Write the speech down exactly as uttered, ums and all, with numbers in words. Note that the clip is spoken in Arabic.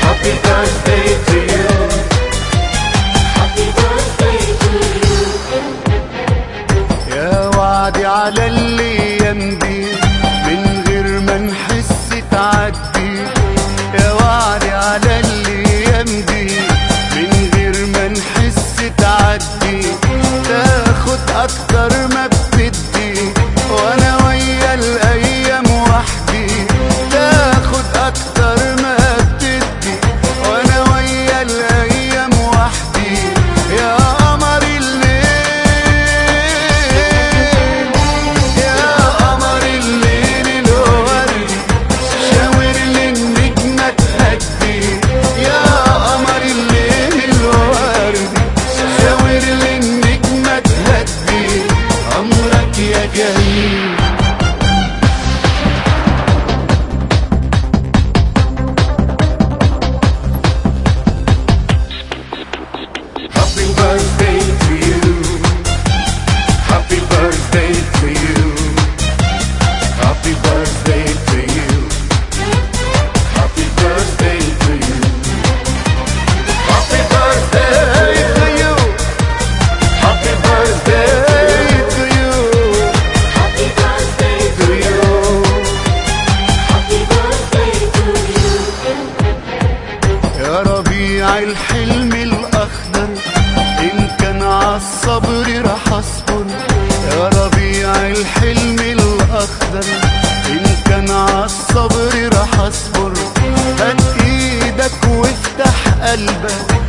Happy birthday to you. Happy birthday to you. يا وعدي على الايام دي من غير ما نحس تعدي. يا وعدي على الايام دي من غير ما نحس تعدي. تاخد اكتر ما بتدي وانا ويا الايام وحدي. تاخد اكتر ما بتدي وانا ويا الايام وحدي. يا قمر الليل يا قمر الليل الوردي شاور للنجمة تهدي. يا قمر الليل الوردي شاور للنجمة تهدي. عمرك يا جميل. Happy birthday to you. Happy birthday to you. Happy birthday to you. Happy birthday to you. Happy birthday to you. Happy birthday to you. Happy birthday To you. Happy birthday to you. يا ربيع الحلم الأخضر إن كان عالصبر رح أصبر. يا ربيع الحلم الأخضر إن كان عالصبر رح أصبر. هات إيدك وافتح قلبك